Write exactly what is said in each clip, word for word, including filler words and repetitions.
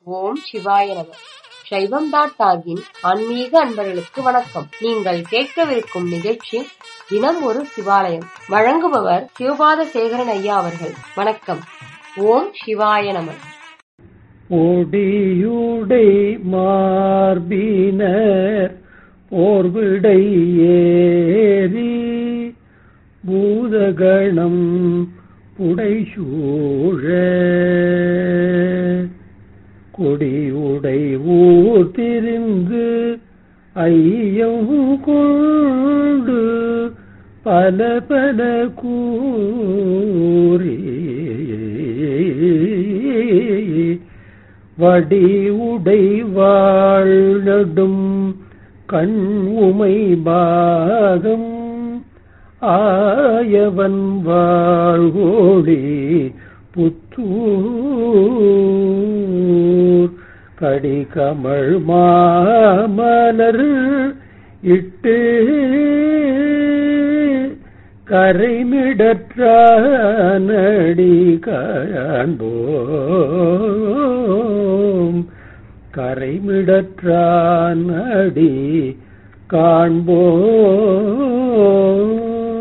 ஓம் சிவாய நம. சைவம் டாட் டாகின் ஆன்மீக அன்பர்களுக்கு வணக்கம். நீங்கள் கேட்கவிருக்கும் நிகழ்ச்சி தினம் ஒரு சிவாலயம். வழங்குபவர் சிவபாத சேகரன் ஐயா அவர்கள். வணக்கம். ஓம் சிவாய நம. ஓடியுடை மார்பினர் போர்விடை ஏறி பூதகணம் புடைசூழ கொடியுடை ஊர் திரிந்து ஐயம் கொண்டு பல பல கூறி வடி உடை வாழ்நடும் கண் உமை பாகம் ஆயவன் வாழ்கோடி புத்தூர் கடிகமழ் மாமலர் இட்டு கரைமிடற்றானடி காண்போம் கரைமிடற்றானடி காண்போம்.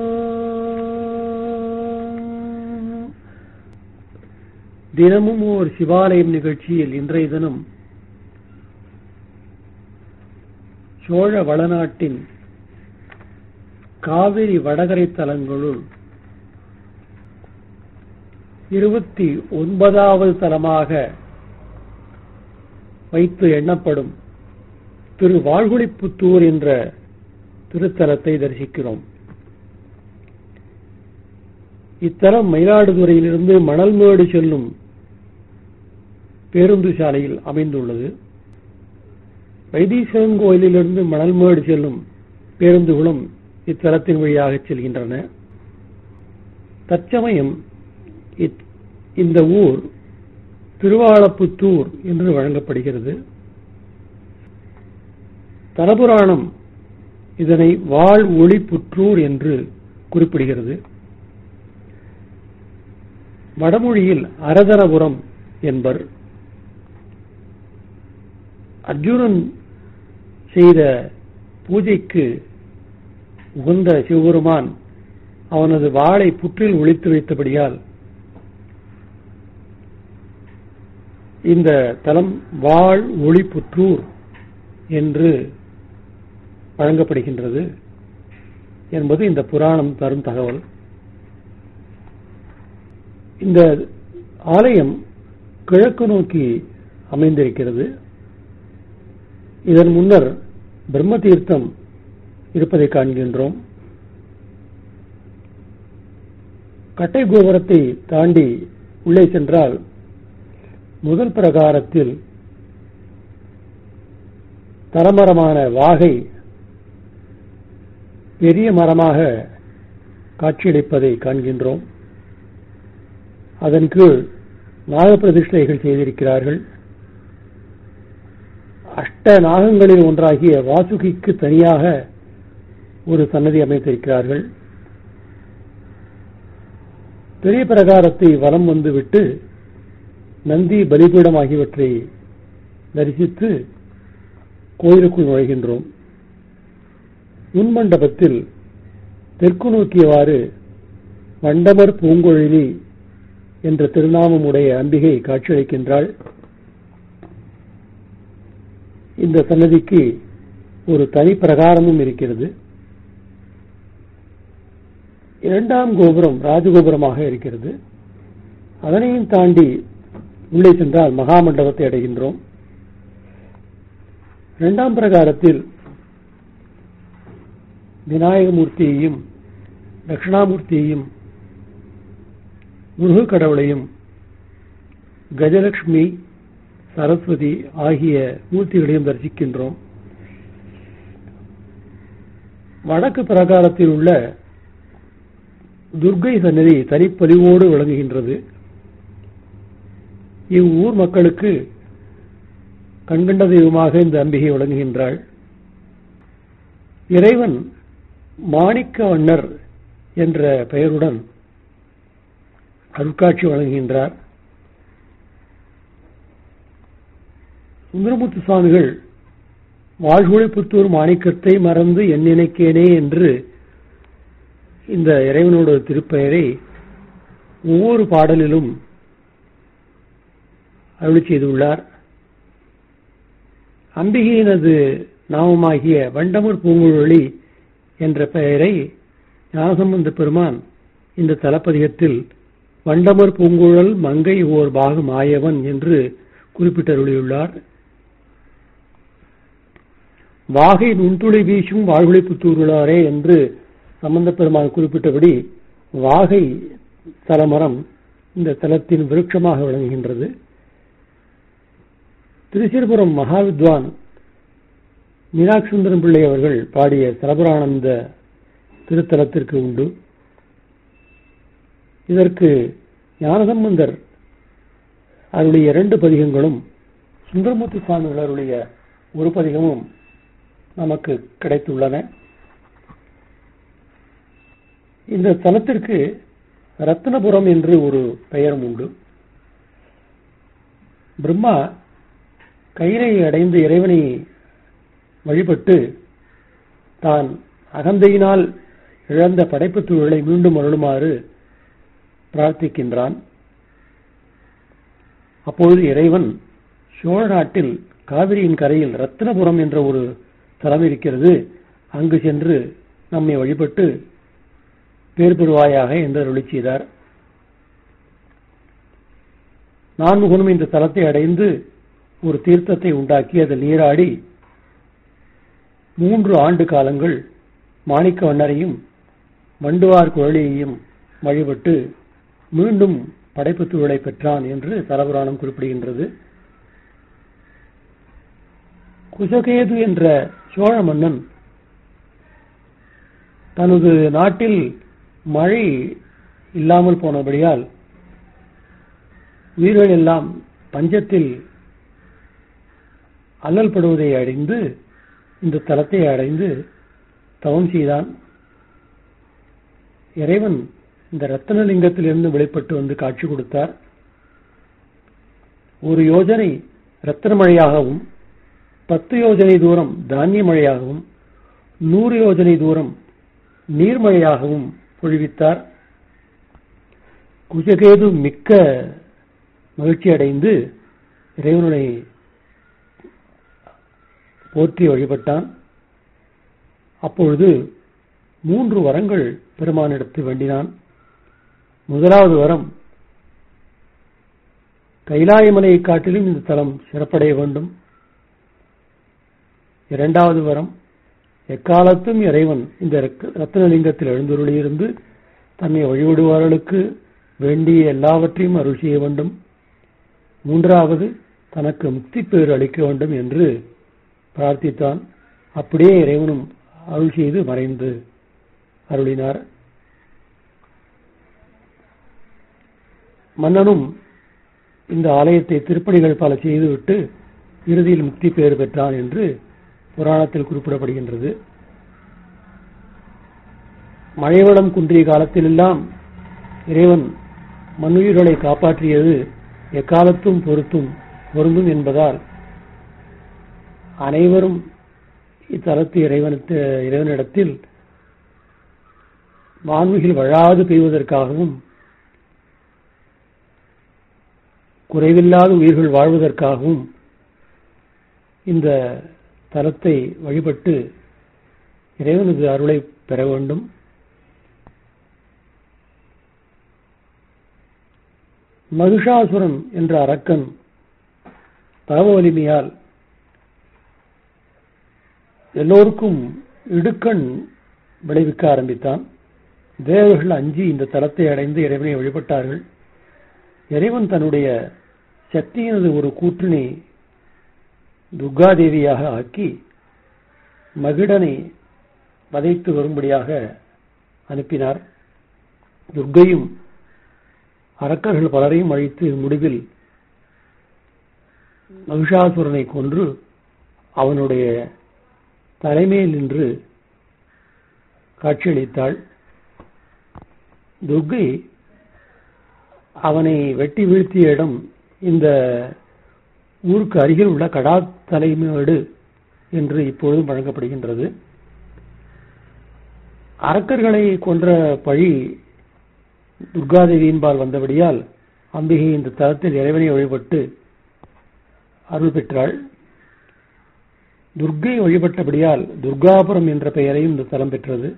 தினமும் ஒரு சிவாலயம் நிகழ்ச்சியில் இன்றைய தினம் சோழ வளநாட்டின் காவிரி வடகரை தலங்களுள் இருபத்தி ஒன்பதாவது தலமாக வைத்து எண்ணப்படும் திரு வாழ்குழிப்புத்தூர் என்ற திருத்தலத்தை தரிசிக்கிறோம். இத்தலம் மயிலாடுதுறையிலிருந்து மணல்மேடு செல்லும் பேருந்து சாலையில் அமைந்துள்ளது. வைத்தீஸ்வரன் கோயிலிலிருந்து மணல்மேடு செல்லும் பேருந்துகளும் இத்தலத்தின் வழியாக செல்கின்றன. தற்சமயம் இந்த ஊர் திருவாளப்புத்தூர் என்று வழங்கப்படுகிறது. தலபுராணம் இதனை வாழ் ஒளிப்புற்றூர் என்று குறிப்பிடுகிறது. வடமொழியில் அரதனபுரம் என்பர். அர்ஜுனன் செய்த பூஜைக்கு உகந்த சிவபெருமான் அவனது வாளை புற்றில் ஒளித்து வைத்தபடியால் இந்த தலம் வாழ் ஒளிப்புற்றூர் என்று வழங்கப்படுகின்றது என்பது இந்த புராணம் தரும் தகவல். இந்த ஆலயம் கிழக்கு நோக்கி அமைந்திருக்கிறது. இதன் முன்னர் பிரம்ம தீர்த்தம் இருப்பதை காண்கின்றோம். கட்டை கோபுரத்தை தாண்டி உள்ளே சென்றால் முதல் பிரகாரத்தில் தலமரமான வாகை பெரிய மரமாக காட்சியளிப்பதை காண்கின்றோம். அதன் கீழ் நாகப்பிரதிஷ்டைகள் செய்திருக்கிறார்கள். அஷ்ட நாகங்களில் ஒன்றாகிய வாசுகிக்கு தனியாக ஒரு சன்னதி அமைத்திருக்கிறார்கள். பெரிய பிரகாரத்தை வலம் வந்துவிட்டு நந்தி பலிபீடம் ஆகியவற்றை தரிசித்து கோயிலுக்குள் நுழைகின்றோம். முன்மண்டபத்தில் தெற்கு நோக்கியவாறு மண்டமர் பூங்கொழிலி என்ற திருநாமம் உடைய அம்பிகை காட்சியளிக்கின்றாள். இந்த சன்னதிக்கு ஒரு தனி பிரகாரமும் இருக்கிறது. இரண்டாம் கோபுரம் ராஜகோபுரமாக இருக்கிறது. அதனையும் தாண்டி உள்ளே சென்றால் மகாமண்டபத்தை அடைகின்றோம். இரண்டாம் பிரகாரத்தில் விநாயகமூர்த்தியையும் தட்சிணாமூர்த்தியையும் முருக கடவுளையும் கஜலட்சுமி சரஸ்வதி ஆகிய மூர்த்திகளையும் தரிசிக்கின்றோம். வடக்கு பிரகாரத்தில் உள்ள துர்க்கை சன்னதி தனிப்பதிவோடு விளங்குகின்றது. இவ்வூர் மக்களுக்கு கண்கண்ட தெய்வமாக இந்த அம்பிகை விளங்குகின்றாள். இறைவன் மாணிக்க வண்ணர் என்ற பெயருடன் அருட்காட்சி வழங்குகின்றார். சுந்தரமூர்த்தி சுவாமிகள் வாழ்குழிப்புத்தூர் மாணிக்கத்தை மறந்து என் நினைக்கேனே என்று இந்த இறைவனோட திருப்பெயரை ஒவ்வொரு பாடலிலும் அருளி செய்துள்ளார். அம்பிகையினது நாமமாகிய வண்டமர் பூங்குழலி என்ற பெயரை ஞானசம்பந்த பெருமான் இந்த தலப்பதிகத்தில் வண்டமர் பூங்குழல் மங்கை ஓர் பாகம் ஆயவன் என்று குறிப்பிட்டருளியுள்ளார். வாகை நுண்துளி வீசும் வாழ்குழிப்புத்தூருளாரே என்று சம்பந்த பெருமான் குறிப்பிட்டபடி வாகை தலமரம் இந்த தலத்தின் விருட்சமாக விளங்குகின்றது. திருச்சிரபுரம் மகாவித்வான் மீனாட்சி சுந்தரம் பிள்ளை அவர்கள் பாடிய தலபுராணம் இந்த திருத்தலத்திற்கு உண்டு. இதற்கு ஞானசம்பந்தர் அருளிய இரண்டு பதிகங்களும் சுந்தரமூர்த்தி சுவாமிகள் அருளிய ஒரு பதிகமும் நமக்கு கிடைத்துள்ளன. இந்த தலத்திற்கு ரத்னபுரம் என்று ஒரு பெயரும் உண்டு. பிரம்மா கைலை அடைந்து இறைவனை வழிபட்டு தான் அகந்தையினால் இழந்த படைப்புத் தொழிலை மீண்டும் அருளுமாறு பிரார்த்திக்கின்றான். அப்பொழுது இறைவன் சோழ நாட்டில் காவிரியின் கரையில் ரத்னபுரம் என்ற ஒரு தலம் இருக்கிறது, அங்கு சென்று நம்மை வழிபட்டு பேர் பெறுவாயாக என்று அருளி செய்தார். நான்முகனும் இந்த தலத்தை அடைந்து ஒரு தீர்த்தத்தை உண்டாக்கி அதில் நீராடி மூன்று ஆண்டு காலங்கள் மாணிக்க வண்ணரையும் வண்டுவார் குழலியையும் வழிபட்டு மீண்டும் படைப்புத் தொழிலை பெற்றான் என்று தலபுராணம் குறிப்பிடுகின்றது. குசகேது என்ற சோழ மன்னன் தனது நாட்டில் மழை இல்லாமல் போனபடியால் உயிர்கள் எல்லாம் பஞ்சத்தில் அல்லல் படுவதை அறிந்து இந்த தலத்தை அடைந்து தவம் செய்தான். இறைவன் இந்த ரத்தனலிங்கத்திலிருந்து வெளிப்பட்டு வந்து காட்சி கொடுத்தார். ஒரு யோஜனை ரத்தன மழையாகவும் பத்து யோஜனை தூரம் தானிய மழையாகவும் நூறு யோஜனை தூரம் நீர்மழையாகவும் பொழிவித்தார். குஜகேது மிக்க மகிழ்ச்சி அடைந்து இறைவனை போற்றி வழிபட்டான். அப்பொழுது மூன்று வரங்கள் பெருமானிடத்து வேண்டினான். முதலாவது வரம், கைலாயமலையை காட்டிலும் இந்த தலம் சிறப்படைய வேண்டும். இரண்டாவது வரம், எக்காலத்தும் இறைவன் இந்த ரத்னலிங்கத்தில் எழுந்தருளியிருந்து தன்னை வழிபடுவார்களுக்கு வேண்டிய எல்லாவற்றையும் அருள் செய்ய வேண்டும். மூன்றாவது, தனக்கு முக்தி பேறு அளிக்க வேண்டும் என்று பிரார்த்தித்தான். அப்படியே இறைவனும் அருள் செய்து மறைந்து அருளினார். மன்னனும் இந்த ஆலயத்தை திருப்பணிகள் பல செய்துவிட்டு இறுதியில் முக்தி பேறு பெற்றான் என்று புராணத்தில் குறிப்பிடப்படுகின்றது. மழைவளம் குன்றிய காலத்திலெல்லாம் இறைவன் மண்ணுயிர்களை காப்பாற்றியது எக்காலத்தும் பொருத்தும் பொருந்தும் என்பதால் அனைவரும் இத்தலத்து இறைவனத்து இறைவனிடத்தில் வான்மிகில் வழாது பெய்வதற்காகவும் குறைவில்லாத உயிர்கள் வாழ்வதற்காகவும் இந்த தலத்தை வழிபட்டு இறைவனது அருளை பெற வேண்டும். மகிஷாசுரன் என்ற அரக்கன் தவ வலிமையால் எல்லோருக்கும் இடுக்கண் விளைவிக்க ஆரம்பித்தான். தேவர்கள் அஞ்சி இந்த தலத்தை அடைந்து இறைவனை வழிபட்டார்கள். இறைவன் தன்னுடைய சக்தியினது ஒரு கூற்றினை துர்காதேவியாக ஆக்கி மகிடனை வதைத்து வரும்படியாக அனுப்பினார். துர்க்கையும் அரக்கர்கள் பலரையும் அழித்து முடிவில் மகிஷாசுரனை கொன்று அவனுடைய தலைமையில் நின்று காட்சியளித்தாள். துர்க்கை அவனை வெட்டி வீழ்த்திய இடம் இந்த ஊருக்கு அருகில் உள்ள கடா தலைமேடு என்று இப்பொழுதும் வழங்கப்படுகின்றது. அரக்கர்களை கொன்ற பழி துர்காதேவியின்பால் வந்தபடியால் அம்பிகை இந்த தலத்தில் இறைவனை வழிபட்டு அருள் பெற்றாள். துர்க்கை வழிபட்டபடியால் துர்காபுரம் என்ற பெயரையும் இந்த தலம் பெற்றது.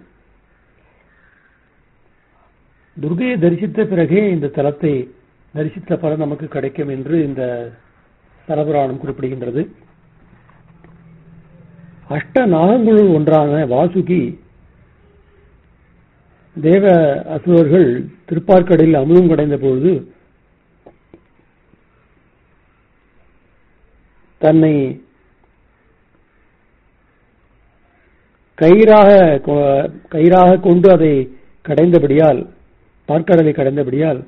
துர்கையை தரிசித்த பிறகே இந்த தலத்தை தரிசித்த பலன் நமக்கு கிடைக்கும் என்று இந்த தலபுராணம் குறிப்பிடுகின்றது. அஷ்ட நாகங்களுள் ஒன்றான வாசுகி தேவ அசுரர்கள் திருப்பார்க்கடலில் அமுதம் கடைந்த பொழுது தன்னை கயிறாக கயிறாக கொண்டு அதை கடைந்தபடியால் பார்க்கடலை கடைந்தபடியால்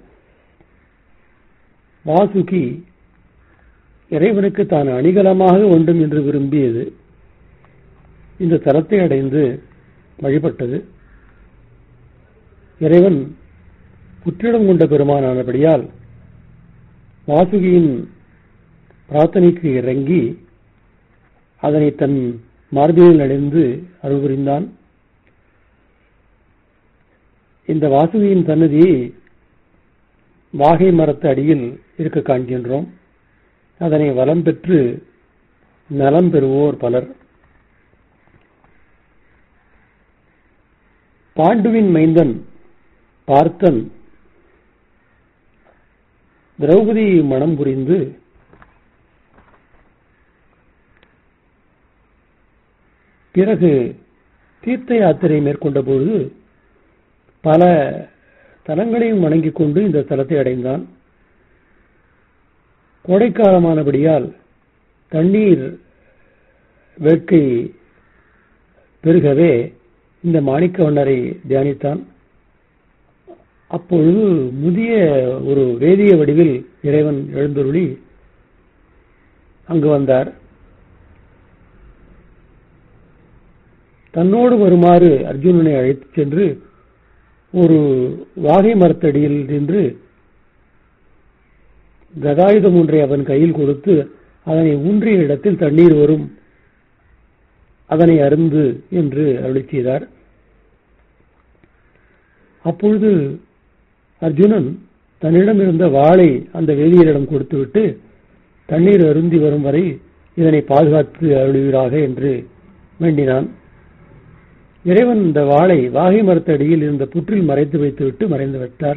வாசுகி இறைவனுக்கு தான் அணிகலமாக வேண்டும் என்று விரும்பியது இந்த தலத்தை அடைந்து வழிபட்டது. இறைவன் புற்றிடம் கொண்ட பெருமானானபடியால் வாசுகியின் பிரார்த்தனைக்கு இறங்கி அதனை தன் மார்பில் அடைந்து அருள் புரிந்தான். இந்த வாசுகியின் சன்னதியை வாகை மரத்து அடியில் இருக்க காண்கின்றோம். அதனை வலம் பெற்று நலம் பெறுவோர் பலர். பாண்டுவின் மைந்தன் பார்த்தன் திரௌபதி மணம் புரிந்து பிறகு தீர்த்த யாத்திரை மேற்கொண்ட பொழுது பல தலங்களையும் வணங்கிக் கொண்டு இந்த தலத்தை அடைந்தான். கோடைக்காலமானபடியால் தண்ணீர் வேட்கை பெருகவே இந்த மாணிக்கவண்ணரை தியானித்தான். அப்பொழுது முதிய ஒரு வேதிய வடிவில் இறைவன் எழுந்தருளி அங்கு வந்தார். தன்னோடு வருமாறு அர்ஜுனனை அழைத்துச் சென்று ஒரு வாகை மரத்தடியில் நின்று கதாயுதம் ஒன்றை அவன் கையில் கொடுத்து அதனை ஊன்றிய இடத்தில் தண்ணீர் வரும், அதனை அருந்து என்று அருளி செய்தார். அப்பொழுது அர்ஜுனன் தன்னிடம் இருந்த வாளை அந்த வேதியரிடம் கொடுத்துவிட்டு தண்ணீர் அருந்தி வரும் வரை இதனை பாதுகாத்து அருளுவீராக என்று வேண்டினான். இறைவன் இந்த வாளை வாகை மரத்தடியில் இருந்த புற்றில் மறைத்து வைத்துவிட்டு மறைந்து விட்டார்.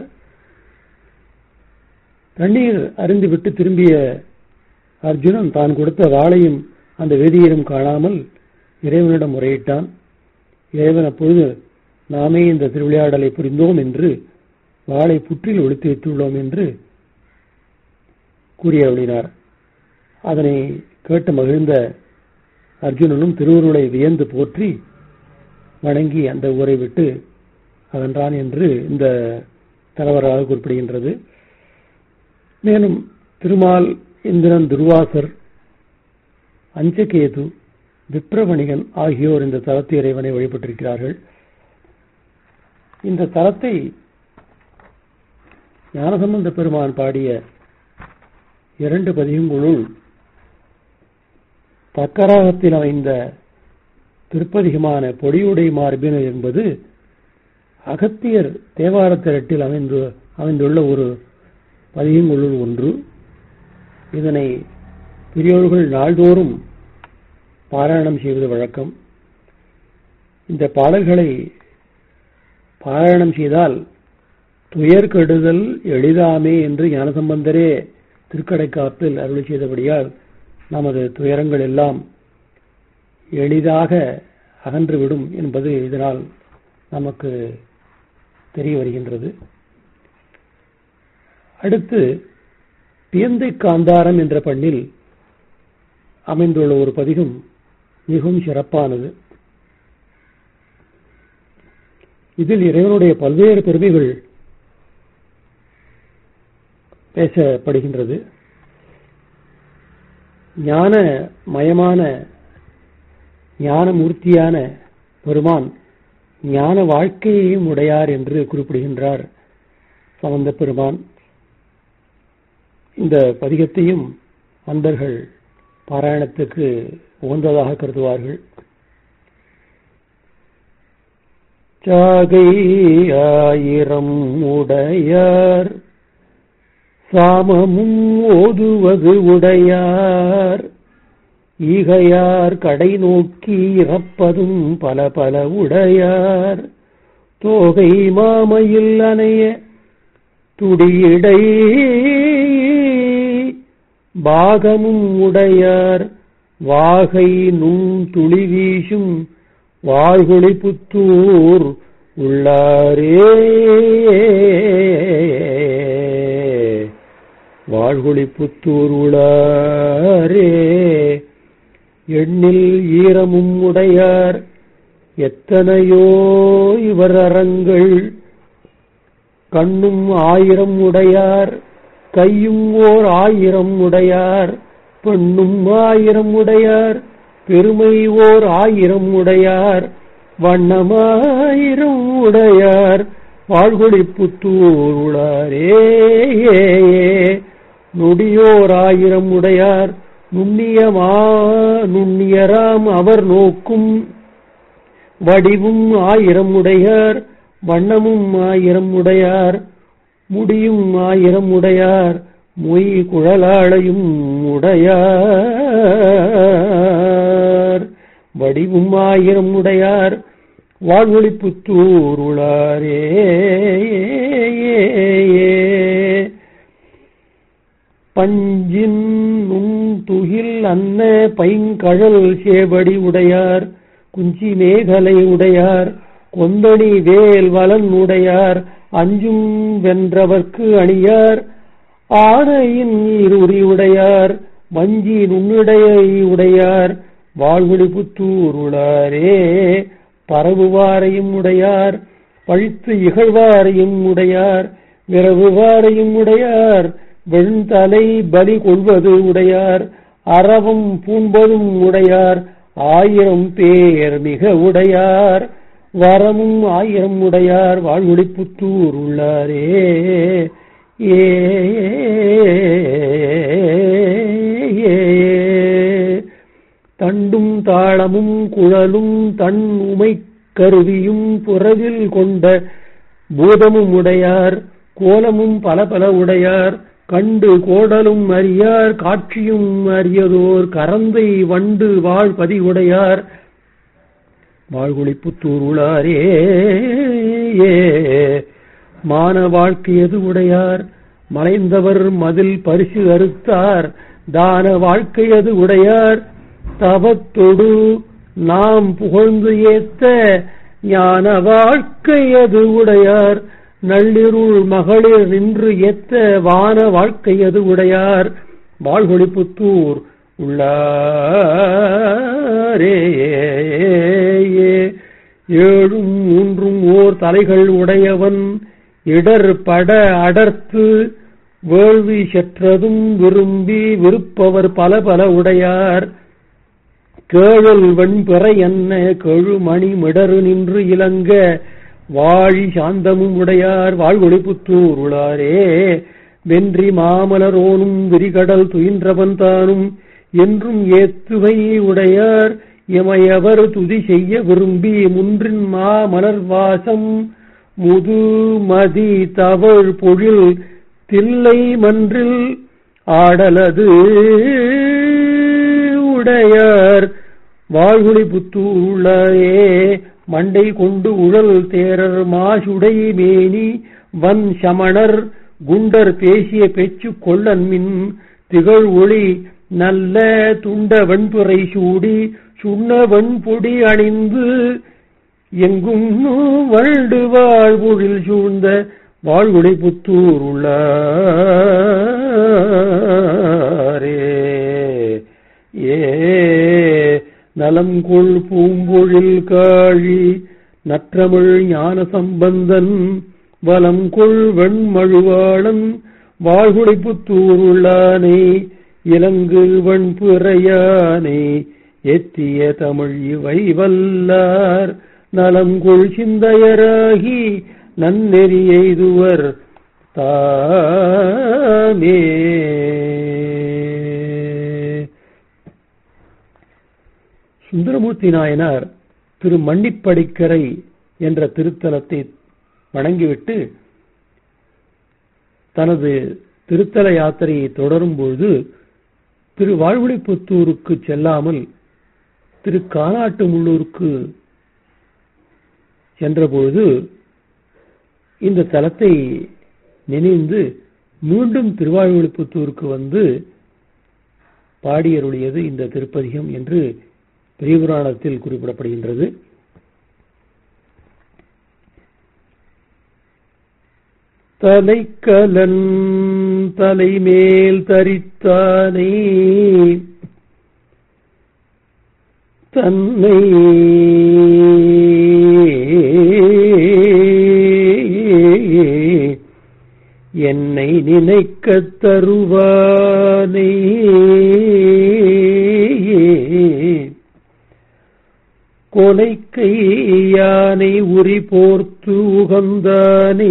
தண்ணீர் அருந்திவிட்டு திரும்பிய அர்ஜுனன் தான் கொடுத்த வாளையும் அந்த வேதியரும் காணாமல் இறைவனிடம் முறையிட்டான். இறைவன் அப்பொழுது நாமே இந்த திருவிளையாடலை புரிந்தோம் என்று வாளை புற்றில் ஒளித்து வைத்துள்ளோம் என்று கூறி அருளினார். அதனை கேட்டு மகிழ்ந்த அர்ஜுனனும் திருவுருளை வியந்து போற்றி வணங்கி அந்த ஊரை விட்டு அகன்றான் என்று இந்த தலைவராக குறிப்பிடுகின்றது. மேலும் திருமால், இந்திரன், துர்வாசர், அஞ்சகேது, விப்ரவணிகன் ஆகியோர் இந்த தலத்து இறைவனை வழிபட்டிருக்கிறார்கள். இந்த தலத்தை ஞானசம்பந்த பெருமான் பாடிய இரண்டு பதிகங்களுள் தக்கராகத்தில் அமைந்த திருப்பதிகமான பொடியுடை மார்பினர் என்பது அகத்தியர் தேவாரத்திரட்டில் அமைந்து அமைந்துள்ள ஒரு பதிகங்களுள் ஒன்று. இதனை பெரியோர்கள் நாள்தோறும் பாராயணம் செய்வது வழக்கம். இந்த பாடல்களை பாராயணம் செய்தால் துயர் கெடுதல் எளிதாமே என்று ஞானசம்பந்தரே திருக்கடைக்காப்பில் அருளி செய்தபடியால் நமது துயரங்கள் எல்லாம் எளிதாக அகன்றுவிடும் என்பது இதனால் நமக்கு தெரிய வருகின்றது. அடுத்து பியந்தை காந்தாரம் என்ற பண்ணில் அமைந்துள்ள ஒரு பதிகம் மிகவும் சிறப்பானது. இதில் இறைவனுடைய பல்வேறு பெருமைகள் பேசப்படுகின்றது. ஞான மயமான ஞானமூர்த்தியான பெருமான் ஞான வாழ்க்கையையும் உடையார் என்று குறிப்பிடுகின்றார் சம்பந்த பெருமான். இந்த பதிகத்தையும் அன்பர்கள் பாராயணத்துக்கு உகந்ததாக கருதுவார்கள். சாகை ஆயிரம் உடையார் சாமமும் ஓதுவது உடையார் ஈகையார் கடை நோக்கி இறப்பதும் பல பல உடையார் தோகை மாமையில் அணைய துடியடை பாகமும் உடையார் வாகை நுண் துளி வீசும் வாழ்குழி புத்தூர் உள்ளாரே வாழ்குழி புத்தூர் உள்ளாரே எண்ணில் ஈரமும் உடையார் எத்தனையோ இவர் அரங்கள் கண்ணும் ஆயிரம் உடையார் கையும் ஓர் ஆயிரம் உடையார் பெண்ணும் ஆயிரம் உடையார் பெருமை ஓர் ஆயிரம் உடையார் வண்ணமாயிரம் உடையார் வாழ்குழி புத்தூர் உளாரே நொடியோர் ஆயிரம் உடையார் நுண்ணியமா நுண்ணியராம் அவர் நோக்கும் வடிவும் ஆயிரம் உடையார் வண்ணமும் ஆயிரம் உடையார் முடியும் ஆயிரம் உடையார் மொய் குழலாளையும் உடையார் வடிவும் ஆயிரம் உடையார் வாழ்வொளி புத்தூர் உளாரே பஞ்சின் நுண் துகில் அன்ன பைங்கழல் சேவடி உடையார் குஞ்சி மேகலை உடையார் கொந்தணி வேல் வலன் உடையார் அஞ்சும் வென்றவர்க்கு அணியார் ஆனையின் இருறி உடையார் வஞ்சி நுண்ணிடையை உடையார் வாழ்வொளி புத்தூர் உளாரே பரவுவாரையும் உடையார் பழித்து இகழ்வாரையும் உடையார் விரவுவாரையும் உடையார் வெண்தலை பலி கொள்வது உடையார் அறவும் பூண்பதும் உடையார் ஆயிரம் பேர் மிக உடையார் வரமும் ஆயிரம் உடையார் வாழ்வொளி புத்தூர் உள்ளாரே ஏ தண்டும் தாளமும் குழலும் தன் உமை கருவியும் புறவில் கொண்ட பூதமும் உடையார் கோலமும் பல பல உடையார் கண்டு கோடலும் அறியார் காட்சியும் அறியதோர் கரந்தை வண்டு வாழ்பதி உடையார் வாழ்வொளி புத்தூர் உளாரே மான வாழ்க்கையது உடையார் மலைந்தவர் மதில் பரிசு அறுத்தார் தான வாழ்க்கையது உடையார் தவத்தொடு நாம் புகழ்ந்து ஏத்த ஞான வாழ்க்கையது உடையார் நள்ளிருள் மகளிர் நின்று ஏத்த வான வாழ்க்கையது உடையார் வாழ்வொளி புத்தூர் உள்ளாரே ஏழும் மூன்றும் ஓர் தலைகள் உடையவன் இடர் பட அடர்த்து வேள்வி செற்றதும் விரும்பி விருப்பவர் பல பல உடையார் கேழல் வெண்பிறை என்ன கெழுமணி மிடறு நின்று இலங்க வாழி சாந்தமும் உடையார் வாழ்வொளி புத்தூர் உளாரே வென்றி மாமலரோனும் விரிகடல் துயின்றவன் தானும் என்றும் ஏத்துவை உடையார் எமையவர் துதி செய்ய விரும்பி முன்றின் மா மலர் வாசம் முது மதி தவழ் பொழில் தில்லை மன்றில் ஆடலது உடையார் வாழ்வொளி புத்தூர் உள்ளாரே மண்டை கொண்டு உழல் தேரர் மாசுடை மேனி வன் சமணர் குண்டர் பேசிய பேச்சு கொள்ளன்மின் திகழ் ஒளி நல்ல துண்ட வெண்புரை சூடி சுண்ண வெண்பொடி அணிந்து எங்கும் வண்டு வாழ்வொழில் சூழ்ந்த வாழ்வொளி புத்தூர் உள்ளாரே ஏ நலம் கொள் பூம்பொழில் காழி நற்றமிழ் ஞான சம்பந்தன் வலம் கொள் வெண்மழுவாளன் வாழ்வொளி புத்தூர் உள்ளானே இலங்கு வெண்புறையானே எத்திய தமிழ் இவை வல்லார் நலம் கொள் சிந்தையராகி நன்னெறி எய்துவர் தாமே. சுந்தரமூர்த்தி நாயனார் திரு மன்னிப்படிக்கரை என்ற திருத்தலத்தை வணங்கிவிட்டு தனது திருத்தல யாத்திரையை தொடரும் பொழுது திரு வாழ்வுளிப்புத்தூருக்கு செல்லாமல் திரு கானாட்டு முள்ளூருக்கு சென்றபொழுது இந்த தலத்தை நினைந்து மீண்டும் திருவாழ்வுளிப்புத்தூருக்கு வந்து பாடியருடையது இந்த திருப்பதிகம் என்று பெரிய புராணத்தில் குறிப்பிடப்படுகின்றது. தலைக்கலன் தலைமேல் தரித்தானே தன்னை என்னை நினைக்கத் தருவானே கொலைக்கை யானை உரி போர்த்து உகந்தானே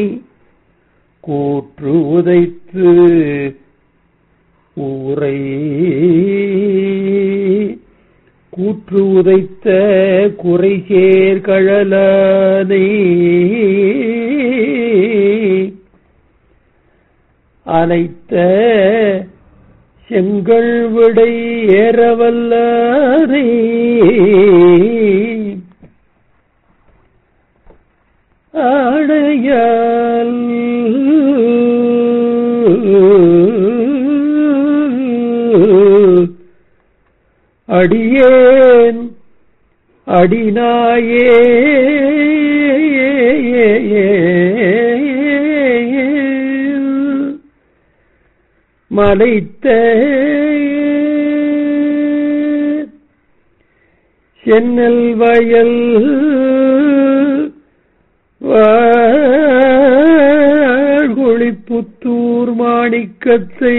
கூற்று உதைத்து ஊரை கூற்று உதைத்த குறை சேர் கழலானே அனைத்த செங்கல் விடை ஏறவல்லாரே ஆடையால் அடியேன் அடிநாயே மலைத்த சென்னல் வயல் வாழ்வுளிப்புத்தூர் மாணிக்கத்தை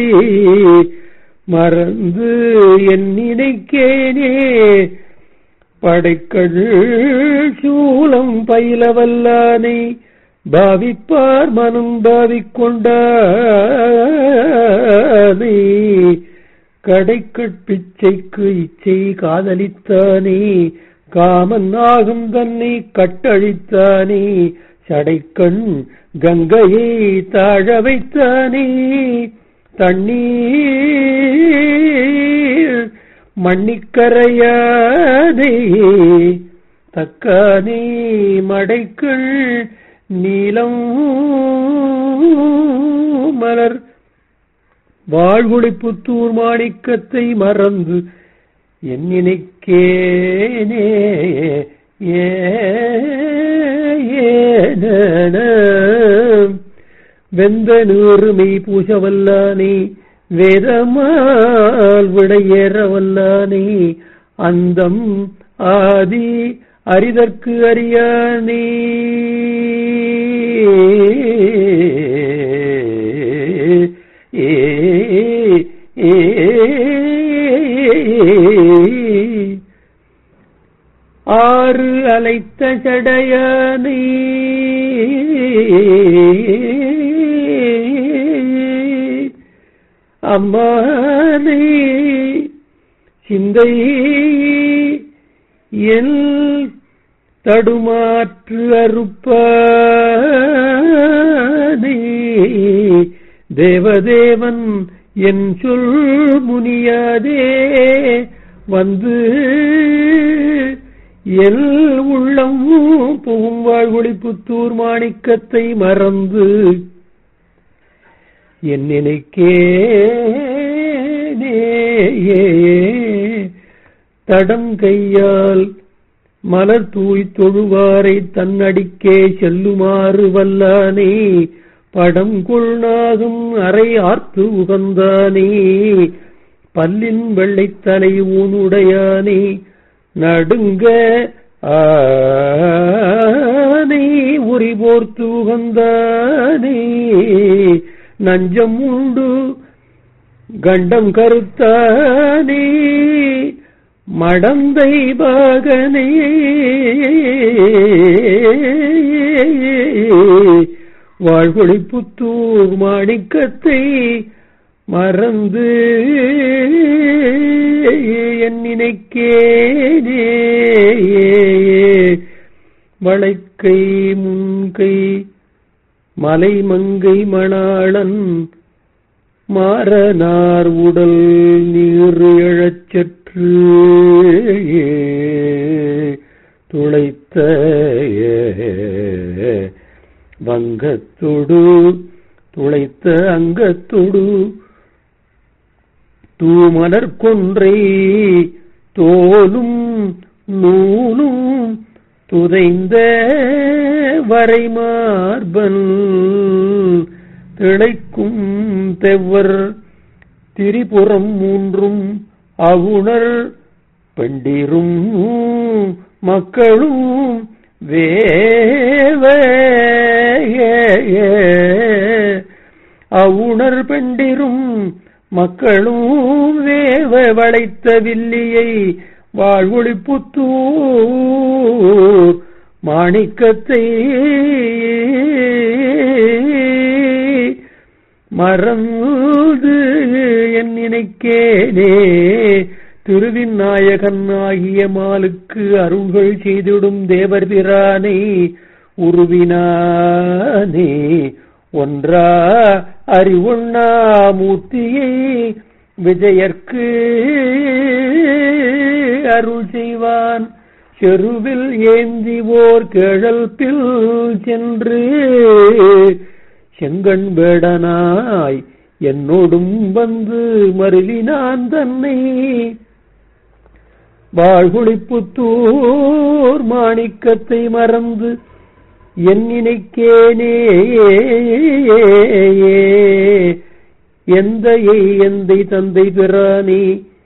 மறந்து என் நினைக்கேனே படைக்கள் சூலம் பயிலவல்லானை பாவிப்பார் மனம் பாவிக்கொண்டானே கடைக்கட்பிச்சைக்கு இச்சை காதலித்தானே காமன் ஆகும் தன்னை கட்டழித்தானே சடைக்கண் கங்கையை தாழ வைத்தானே தண்ணீர் மண்ணிக்கரையானே தக்கானே மடைக்கள் நீலம் மலர் வாழ்வுளிப்புத்தூர் மாணிக்கத்தை மறந்து என் நினைக்கேனே ஏன வெந்த நூறுமை பூசவல்லானே வேதமால் விடையேறவல்லானே அந்தம் ஆதி அரிதற்கு அறியானே ஏ ஆறு அலைத்த சடையானே அம்மானே சிந்தை எல் தடுமாற்று அறுப்பானே தேவதேவன் என் சொல் முனியாதே வந்து எல் உள்ளம் புகும் வாழ்வுளிப்புத்தூர் மாணிக்கத்தை மறந்து என் நினைக்கேனே தடம் கையால் மலர் தூய் தொழுவாரை தன்னடிக்கே செல்லுமாறு வல்லானே படம் கொள்நாகும் அறை ஆர்த்து உகந்தானே பல்லின் வெள்ளைத்தலை ஊனுடையானே நடுங்க ஆனே உரி போர்த்து உகந்தானே நஞ்சம் உண்டு கண்டம் கருத்தானே மடந்தை பாகனே வாழ்வுளிப்புத்தூர் மாணிக்கத்தை மறந்து என் நினைக்கேனே வளைக்கை முன்கை மலைமங்கை மணாளன் மாறனார் உடல் நீர் எழச்சற்று துளைத்த வங்கத்தொடு துளைத்த அங்கத்தொடு தூமலர் கொன்றை தோலும் நூலும் துதைந்த வரைமார்பன் திளைக்கும் தெவ்வர் திரிபுரம் மூன்றும் அவுணர் பெண்டிரும் மக்களும் வேவ அவுணர் பெண்டிரும் மக்களும் வேவ வளைத்த வில்லியை வாழ்வொளிப்புத்தூர் மாணிக்கத்தை மறந்து என் நினைக்கேனே திருவிநாயகன் ஆகிய மாலுக்கு அருள்கள் செய்திடும் தேவர் பிரானை உருவினானே ஒன்றா அறிவுண்ணா மூர்த்தியை விஜயர்க்கு அருள் செய்வான் செருவில் ஏந்தி ஓர் கிழல்பில் சென்று செங்கண் வேடனாய் என்னோடும் வந்து மருளினான் தன்னை வாழ்குளிப்புத்தூர் மாணிக்கத்தை மறந்து என் நினைக்கேனே எந்தையை எந்தை தந்தை பிரானே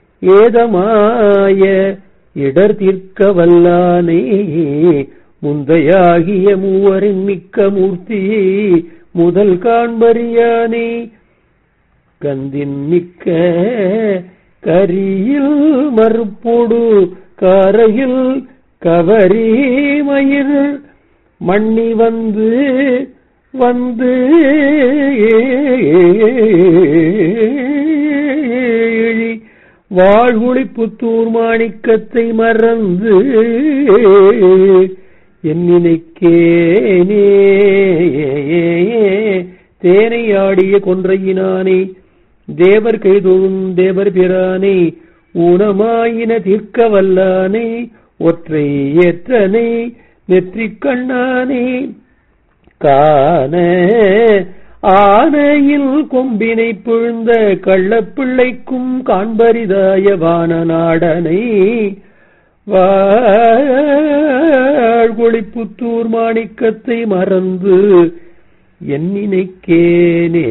ஏதமாய இடர் தீர்க்க வல்லானே முந்தையாகிய மூவரின் மிக்க மூர்த்தியை முதல் காண்பறியானே கந்தின் மிக்க கரியில் மறுப்போடு காரையில் கவரி மயிர் மண்ணி வந்து வந்து வாழ்குளிப்புத்தூர் மாணிக்கத்தை மறந்து என் நினைக்கேனே தேனை ஆடிய கொன்றையினானே தேவர் கைதொழும் தேவர் பிரானே ஊனமாயின தீர்க்க வல்லானே ஒற்றை ஏற்றனை நெற்றிக் கண்ணானே காண ஆனையில் கொம்பினை புழுந்த கள்ளப்பிள்ளைக்கும் காண்பரிதாய வானநாடனை வாழ்கொளிப்புத்தூர் மாணிக்கத்தை மறந்து என் நினைக்கேனே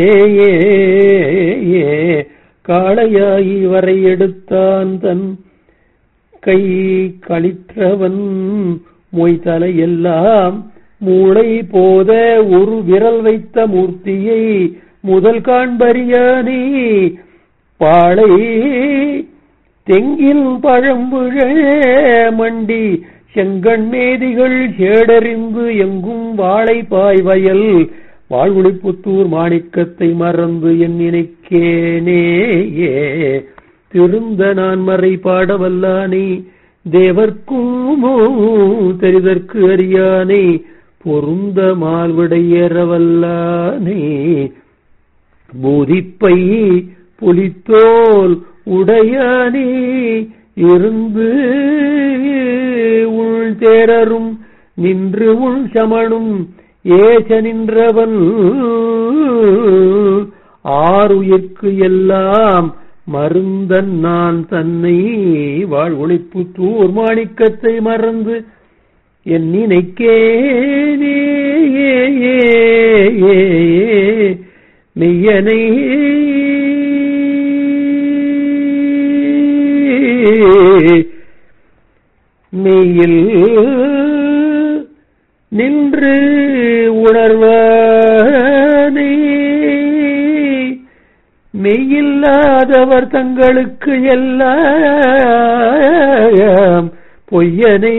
காளையாகி வரை எடுத்தான் தன் கை களிற்றவன் மொய்தலையெல்லாம் மூளை போத ஒரு விரல் வைத்த மூர்த்தியை முதல் காண்பறியானே பாளை தெங்கில் பழம்புழ மண்டி செங்கண்மேதிகள் சேடறிந்து எங்கும் வாழை பாய்வயல் வாழ்குளிப்புத்தூர் மாணிக்கத்தை மறந்து என் நினைக்கேனே திருந்த நான் மறை பாடவல்லானே தேவர்க்கும் தெரிதற்கு அறியானே பொருந்த மால்விடையேறவல்லானே பூதிப்பை புலித்தோல் உடையானே இருந்து உள் தேரரும் நின்று உள் சமணும் ஏச நின்றவன் ஆறுயிர்க்கு எல்லாம் மருந்தன் நான் தன்னை வாழ்வொளிப்புத்தூர் மாணிக்கத்தை மறந்து என் நினைக்கேனே மெய்யனை மெய்யில் நின்று உணர்வானே மெய்யில்லாதவர் தங்களுக்கு எல்லாம் பொய்யனே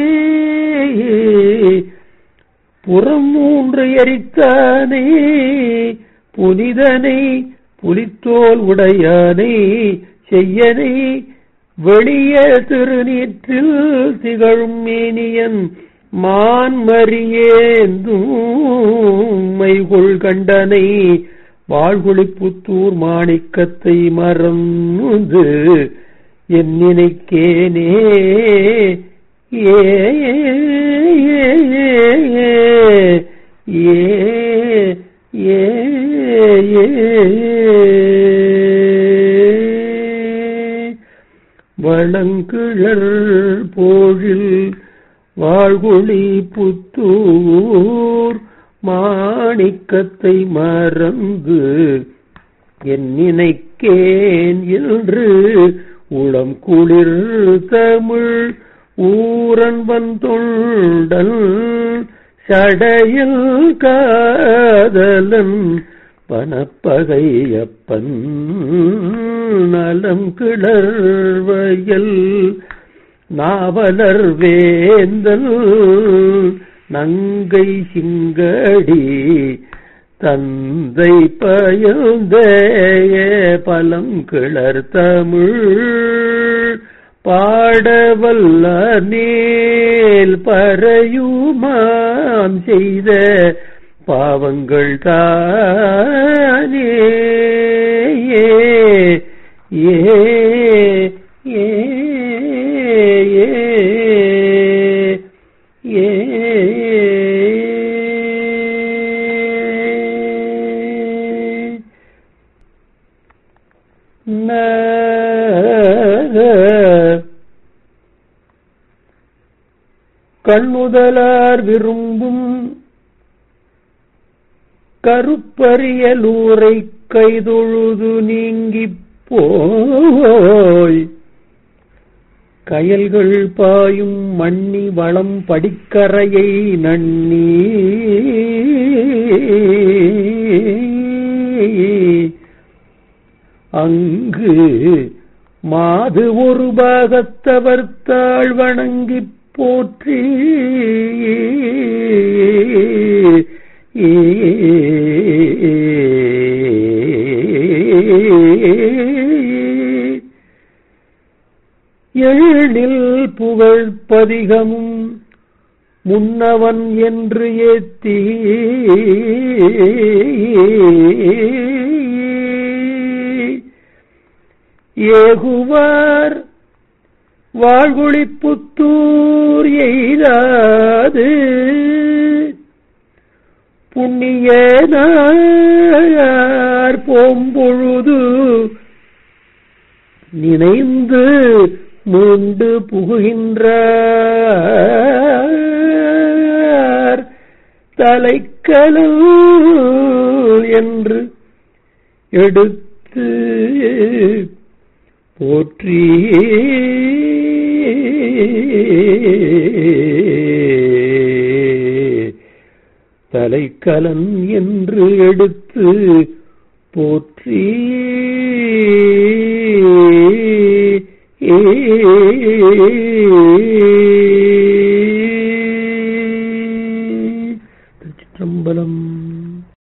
புறம் மூன்று எரித்தானே புனிதனை புலித்தோல் உடையானே செய்யனை வெளிய திருநீற்றில் திகழும் மேனியன் மான்மறியேந்தும் மைகொள் கண்டனை வாழ்குளிப்புத்தூர் மாணிக்கத்தை மறந்து என் நினைக்கேனே ஏ ஏ ஏ வளங்கிழற் போழில் வாழ்குளி புத்தூர் மாணிக்கத்தை மறந்து என் நினைக்கேன் என்று உளம் குளிர் தமிழ் ஊரன் வந்தொண்டன் சடையில் காதலன் பணப்பகையப்பன் நலம் கிளர்வயல் நாவலர் வேந்தல் நங்கை சிங்கடி தந்தை பயந்த பலம் கிளர் தமிழ் பாடவல்ல நேல் பறையுமாம் செய்த பாவங்கள் தானே ஏ ஏ ஏ ஏ கண்ணுதலார் விரும்பும் கருப்பரியலூரை கைதொழுது நீங்கிப் போய் கயல்கள் பாயும் மண்ணி வளம் படிக்கரையை நன்னி அங்கு மாது ஒரு பாகத்தவர் தாழ் வணங்கிப் போற்றி எழில் புகழ் பதிகமும் முன்னவன் என்று ஏத்தி ஏகுவார் வாழ்குளிப்புத்தூர் எய்தாது புண்ணியனார் போம்பொழுது நினைந்து மீண்டு புகுகின்றார் தலைக்கலல் என்று எடுத்து போற்றி தலைக்கலன் என்று எடுத்து போற்றி ஏ